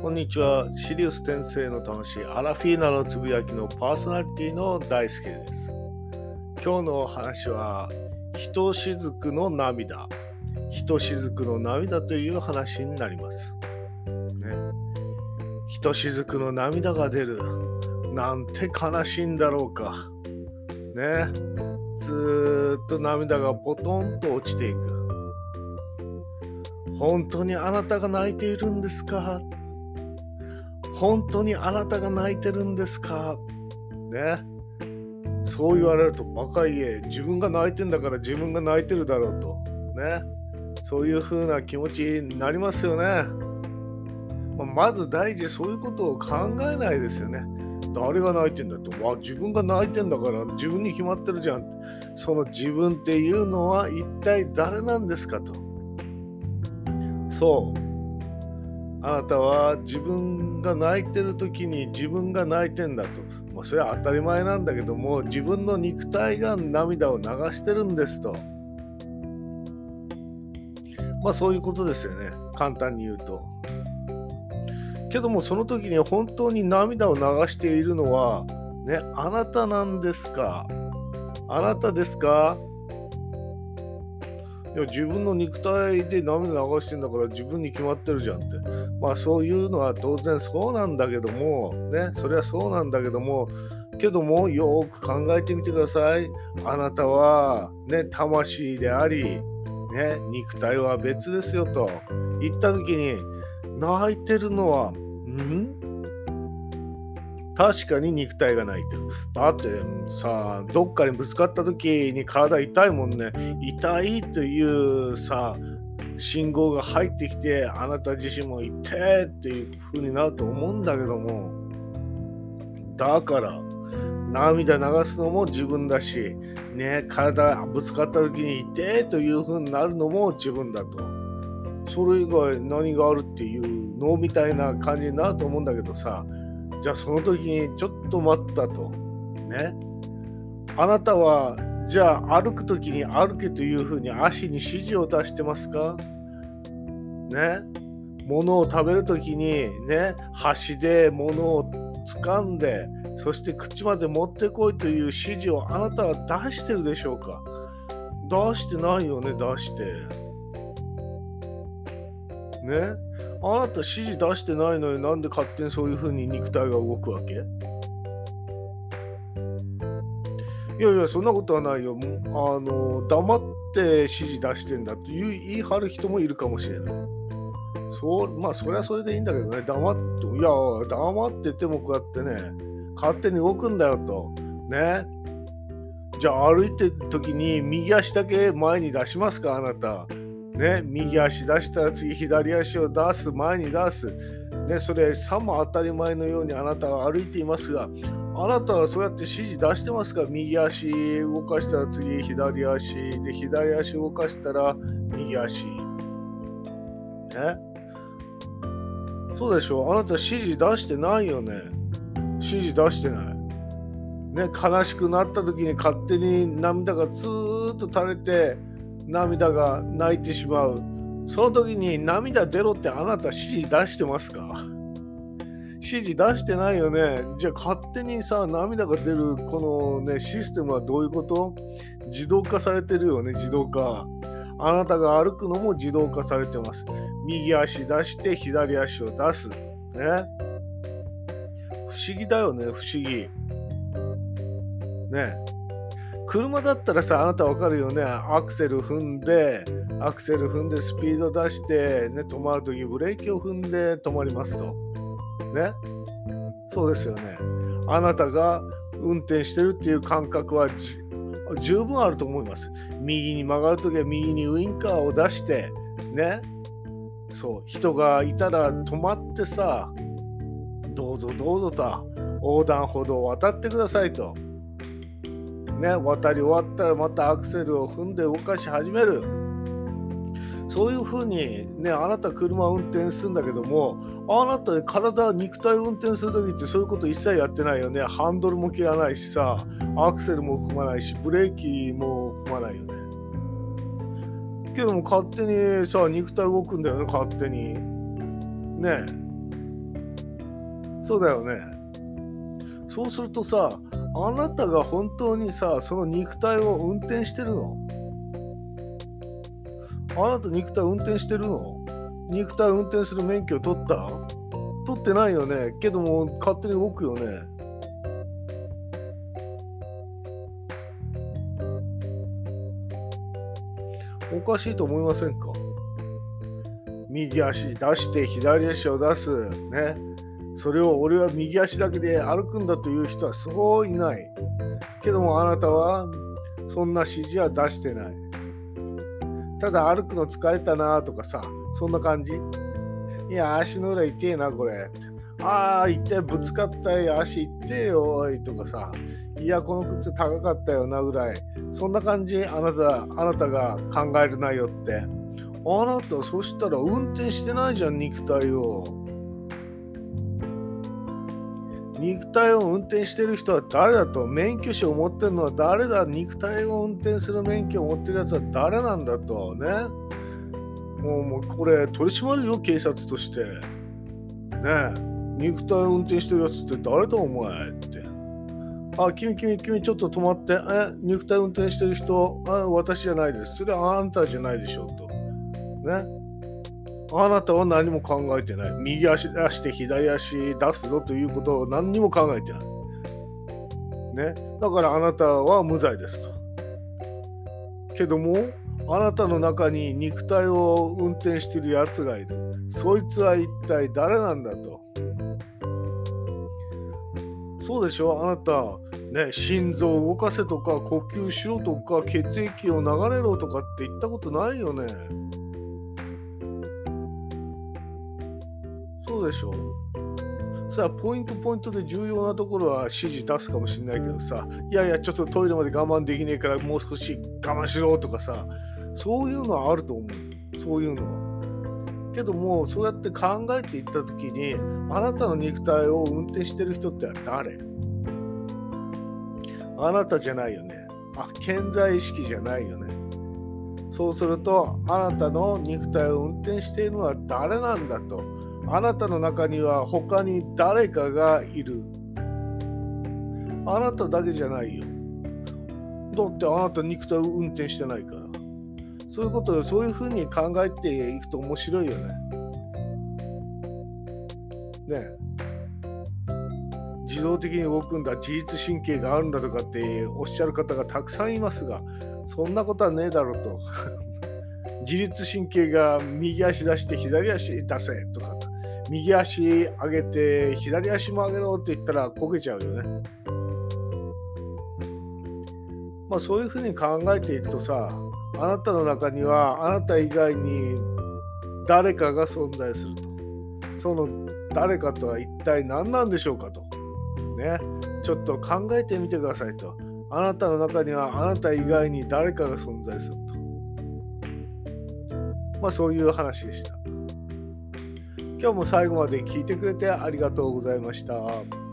こんにちは。シリウス転生の魂アラフィーナのつぶやきのパーソナリティの大輔です。今日のお話はひとしずくの涙という話になります、ね。ひとしずくの涙が出るなんて悲しいんだろうかね。ずっと涙がポトンと落ちていく。本当にあなたが泣いているんですか？本当にあなたが泣いてるんですかね。そう言われるとバカ言え、自分が泣いてんだから自分が泣いてるだろうとね、そういう風な気持ちになりますよね。まず第一そういうことを考えないですよね。誰が泣いてんだと、自分が泣いてんだから自分に決まってるじゃん。その自分っていうのは一体誰なんですかと。そうあなたは自分が泣いてる時に自分が泣いてんだと、それは当たり前なんだけども、自分の肉体が涙を流してるんですと、そういうことですよね、簡単に言うと。けどもその時に本当に涙を流しているのはね、あなたなんですか？あなたですか？いや、自分の肉体で涙流してんだから自分に決まってるじゃんって。そういうのは当然そうなんだけどもね、それはそうなんだけども、よーく考えてみてください。あなたはね、魂でありね、肉体は別ですよと言った時に、泣いてるのは確かに肉体が泣いてる。だってさ、どっかにぶつかった時に体痛いもんね。痛いというさ、信号が入ってきて、あなた自身も痛いっていう風になると思うんだけども、だから涙流すのも自分だしね、体ぶつかった時に痛いという風になるのも自分だと。それ以外何があるっていうのみたいな感じになると思うんだけどさ、じゃあその時にちょっと待ったとね、あなたはじゃあ歩く時に歩けというふうに足に指示を出してますかね。物を食べる時にね、箸で物を掴んで、そして口まで持ってこいという指示をあなたは出してるでしょうか？出してないよね。出してね。あなた指示出してないのになんで勝手にそういう風に肉体が動くわけ？いやいや、そんなことはないよ。黙って指示出してんだって言い張る人もいるかもしれない。それはそれでいいんだけどね、黙っててもこうやってね、勝手に動くんだよと。ね。じゃあ歩いてる時に右足だけ前に出しますか、あなた。ね、右足出したら次左足を出す、前に出す。ね、それさも当たり前のようにあなたは歩いていますが、あなたはそうやって指示出してますか？右足動かしたら次左足で、左足動かしたら右足。ね。そうでしょ？あなた指示出してないよね。指示出してない。ね、悲しくなった時に勝手に涙がずーっと垂れて、涙が泣いてしまう。その時に涙出ろってあなた指示出してますか？指示出してないよね。じゃあ勝手にさ、涙が出るこのね、システムはどういうこと？自動化されてるよね、自動化。あなたが歩くのも自動化されてます。右足出して左足を出す。ね。不思議だよね、不思議。ね。車だったらさ、あなたわかるよね。アクセル踏んでスピード出してね、止まるときブレーキを踏んで止まりますと。ね。そうですよね。あなたが運転してるっていう感覚は十分あると思います。右に曲がるときは右にウインカーを出してね、そう、人がいたら止まってさ、どうぞどうぞと横断歩道を渡ってくださいと。ね、渡り終わったらまたアクセルを踏んで動かし始める。そういう風にね、あなた車を運転するんだけども、あなた肉体を運転する時ってそういうこと一切やってないよね。ハンドルも切らないしさ、アクセルも踏まないし、ブレーキも踏まないよね。けども勝手にさ、肉体動くんだよね、勝手に。ねえ。 そうだよね。そうするとさ、あなたが本当にさ、その肉体を運転してるの？あなた肉体運転してるの？肉体運転する免許取った？取ってないよね。けども勝手に動くよね。おかしいと思いませんか？右足出して左足を出すね。それを俺は右足だけで歩くんだという人はそういない。けどもあなたはそんな指示は出してない。ただ歩くの疲れたなとかさ、そんな感じ。いや、足の裏痛えなこれ。ああ、痛い、ぶつかったよ、足痛えよおいとかさ。いや、この靴高かったよなぐらい。そんな感じ。あなたが考える内容って。あなた、そしたら運転してないじゃん、肉体を。肉体を運転してる人は誰だと？免許証を持ってるのは誰だ？肉体を運転する免許を持ってるやつは誰なんだとね。もうこれ取り締まるよ、警察として。ねえ、肉体を運転してるやつって誰だお前って。あ、君ちょっと止まって。肉体運転してる人、私じゃないです。それはあなたじゃないでしょうと。ね。あなたは何も考えてない。右足出して左足出すぞということを何にも考えてない。ね。だからあなたは無罪ですと。けども、あなたの中に肉体を運転しているやつがいる。そいつは一体誰なんだと。そうでしょ、あなた。ね、心臓を動かせとか呼吸しろとか血液を流れろとかって言ったことないよね。そうでしょ。さあポイントで重要なところは指示出すかもしれないけどさ、いやいやちょっとトイレまで我慢できねえからもう少し我慢しろとかさ、そういうのはあると思う。そういうのは。けどもそうやって考えていった時に、あなたの肉体を運転してる人って誰？あなたじゃないよね。健在意識じゃないよね。そうすると、あなたの肉体を運転しているのは誰なんだと。あなたの中には他に誰かがいる。あなただけじゃないよ。だってあなた肉体を運転してないから。そういうことをそういうふうに考えていくと面白いよね。ねえ。自動的に動くんだ、自律神経があるんだとかっておっしゃる方がたくさんいますが、そんなことはねえだろうと。自律神経が右足出して左足出せとか、右足上げて左足も上げろって言ったらこけちゃうよね。そういうふうに考えていくとさ、あなたの中にはあなた以外に誰かが存在すると。その誰かとは一体何なんでしょうかと。ね、ちょっと考えてみてくださいと。あなたの中にはあなた以外に誰かが存在すると。そういう話でした。今日も最後まで聞いてくれてありがとうございました。